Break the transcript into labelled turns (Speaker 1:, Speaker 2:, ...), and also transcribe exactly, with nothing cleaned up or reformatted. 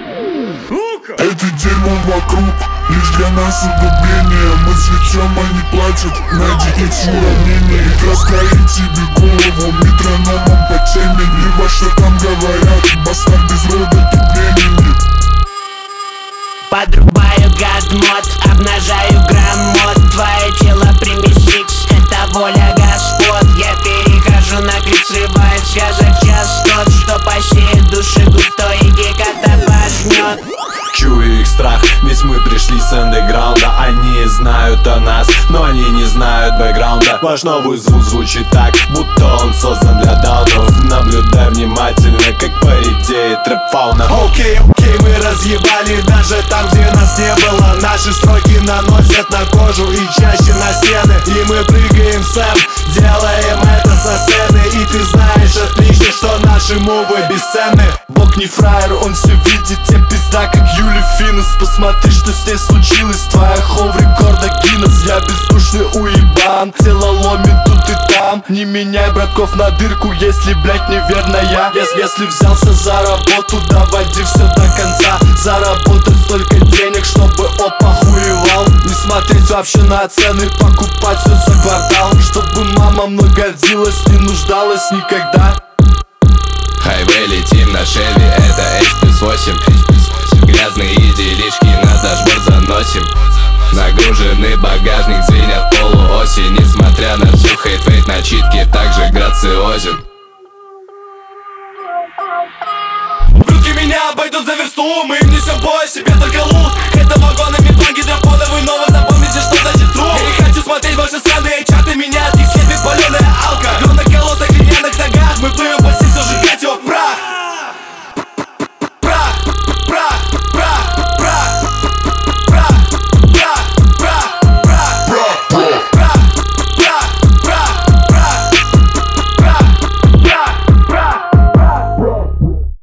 Speaker 1: Это дерьмо вокруг, лишь для нас удобрение. Мы цветем, они плачут, найди их уравнение. И раскроит тебе голову метрономом по теме. Либо что там говорят, бастард без рода и племени.
Speaker 2: Подрубаю гадмот, обнажаю граммот. Твое тело примесикс, это воля господ. Я перехожу на крик, срываю связок частот. Что посеет души густой и геката пожмет.
Speaker 3: Чую их страх, ведь мы пришли с андеграунда. Они знают о нас, но они не знают бэкграунда. Ваш новый звук звучит так, будто он создан для даунов. Наблюдай внимательно, как поредеет рэп-фауна. Окей, окей, мы разъебали даже там, где нас не было. Наши строки наносят на кожу и чаще на стены. И мы прыгаем сам, делаем это со сцены. И ты знаешь отлично, что наши мувы бесценны.
Speaker 4: Бог не фраер, он все видит, тем пизда, как Юли Финес. Посмотри, что здесь случилось, твоя хоу в рекордах Гиннес. Я бездушный уебан, тело ломит тут и там. Не меняй братков на дырку, если, блять, неверно я. Если, если взялся за работу, доводи все до конца. Заработать столько денег, чтобы опа хуевал. Не смотреть вообще на цены, покупать все за квартал. Чтобы мама мной гордилась, не нуждалась никогда.
Speaker 5: Хайвей, летим на Шеви, это эйч плюс восемь. Грязные делишки на дашборд заносим. Нагруженный багажник звенят полуоси. Несмотря на всю хейт-вейт, начитки также грациозен.
Speaker 4: Ублюдки меня обойдут за версту, мы им несем бой, себе только лут. Это вагонами планки для пода, вы ново запомните, что значит true. Я не хочу смотреть ваши странные чаты, меня от них слепит паленая алка. Грудных колосок